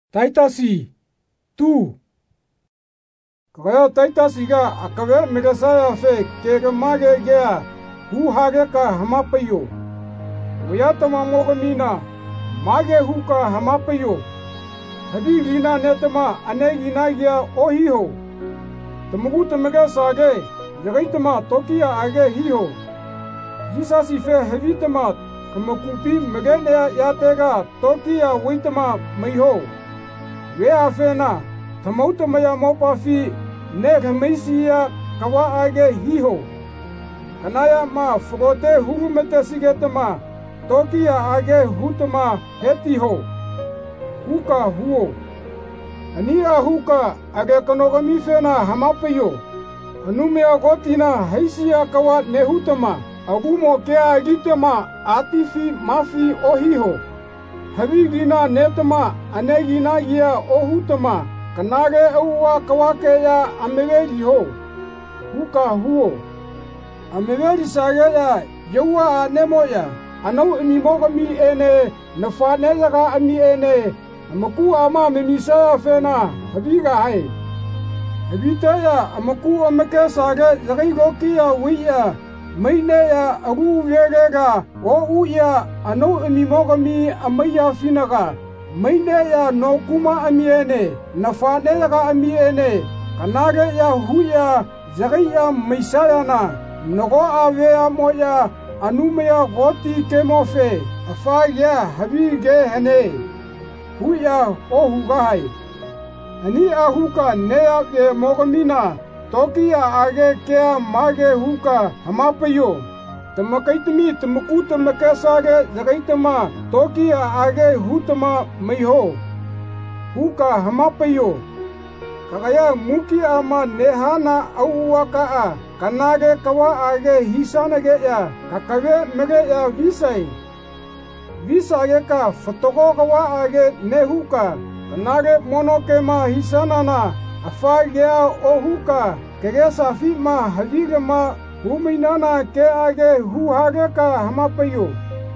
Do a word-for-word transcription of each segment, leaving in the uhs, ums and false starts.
Taitasi, tu. Kaya taitasi ga akave megasaya fe kega mage gea hu hage ka hamapayo. Wayatama mogamina mage hu ka hamapayo. Habi gina netama ane gina gea ohiho. Tamagu tamaga sage yagaitama tokia age hiho. Yisasi fe havitama kamakupi magenea yatega tokia waitama maiho. Wea fena tamauta maya mopafi ne kamaisia kawa age hiho. Kanaya ma fogote hurumete sigetama tokia age hutama hetiho. Huka huo. Ania huka age kanogami fena hamapayo. Anumea gotina haisia kawa nehutama. Agumo kea agitama atifi mafi ohiho. Habigina netama anegina ya ohutama kanage auwa kawake ya ameveri ho. Huka huo. Ameveri sage ya yawa anemo ya. Anau imimoga mi ene nafane yaga ami ene. Amaku ama memisa fena habiga hai. Habita ya amaku amake sage yagai goki ya wiya. Maine ya agu vegega o uya ano imimogami amaya finaga maine ya no kuma amiene nafane yaga amiene kanage ya huya zagaya maisayana nogo avea moya anumea goti kemofe afaya habige hene huya o hugai ani ahuka nea ve mogamina tokia age kea mage huka hamapayo. Tamakaitami tamaku tamakasage zagaitama tokia age hutama maiho. Huka hamapayo. Kagaya muki ama nehana auwaka a kanage kawa age hisanage ya kakave mege ya visai. Visage ka fotogo kawa age nehuka kanage monokema hisanana. Afagea ohuka kegesa fima havigama huminana ke age hu hage ka hamapayo.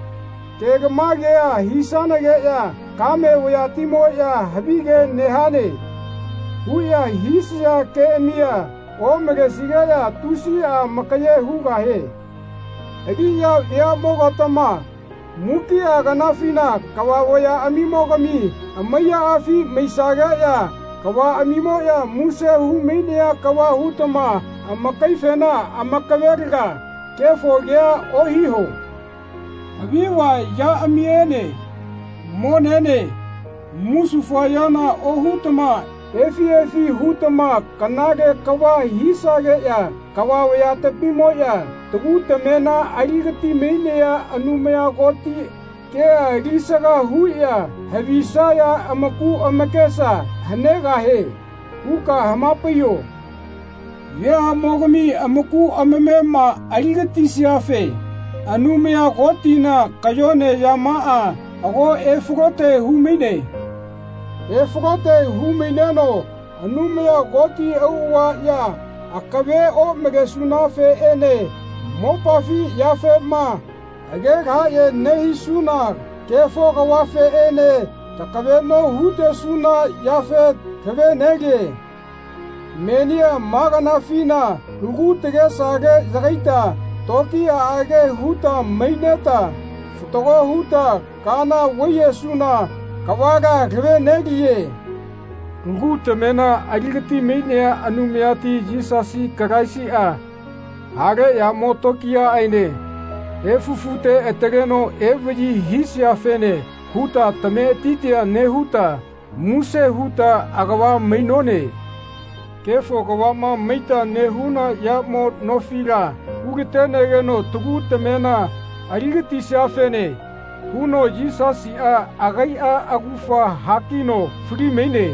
Kegamagea hisanagea kame wayatimo ya havige nehane. Huya hisya ke emia o megesigea tusia makaye hugahe. Egiya ya mogatama mukia ganafina kawawaya amimogami amaya afi meisagea. Kawa amimo ya muse humenia kawa hutama amakai fena amakaveriga kefo gea ohiho. Abiwa ya amiene monene musu fayana ohutama efi efi hutama kanage kawa hisage ya kawa wayata pimo ya tabuta mena aligati mene ya anumea goti kea gisaga huya havisaya amaku amakesa hanega he huka hamapayo. Ya mogami amaku amemema aligati siafe anumea gotina kayone yamaa ago efugote humine efugote humineno anumea goti auwa ya akabe o megesunafe ene mopafi yafe ma agega ye nehisuna kefo kawafe ene takabe no hute suna yafe kebe nege menia magana fina lugu tege sage zagaita tokia age huta maineta futogo huta kana waye suna kawaga kebe negiye lugu temena agigati mainea anumeati jisasi kagaisi a hage ya motokia aine efufute etereno evji hisya fene huta tame titia ne huta muse huta agawa mainone kefo gawama meita ne huna ya mo nofira ugetenegeno tugu temena arigati sya fene huno jisasi a agai a agufa hakino free maine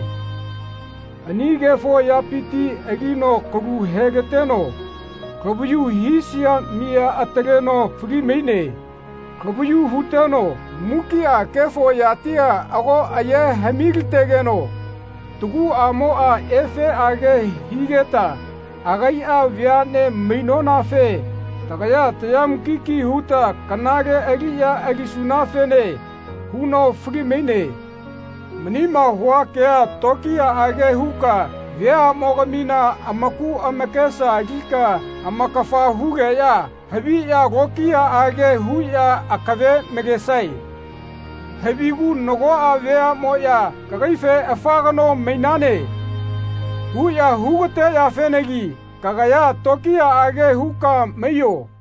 ani gefo ya piti agino kogu hegeteno Kabuyu hisya mia atereno free maine. Kabuyu huteno mukia kefo yatia ago aye hamiltegeno. Tugu amo a efe age higeta. Agai a viane mainona fe. Tagaya tayam kiki huta kanage agia agisunafe ne. Huno free maine. Menima hua kea tokia age huka vea mogamina amaku amakesa gika amakafa huge ya habi ya gokia age huya akave megesai. Habigu nogo avea moya kagaife afagano mainane. Huya hugate ya fenegi kagaya tokia age huka mayo.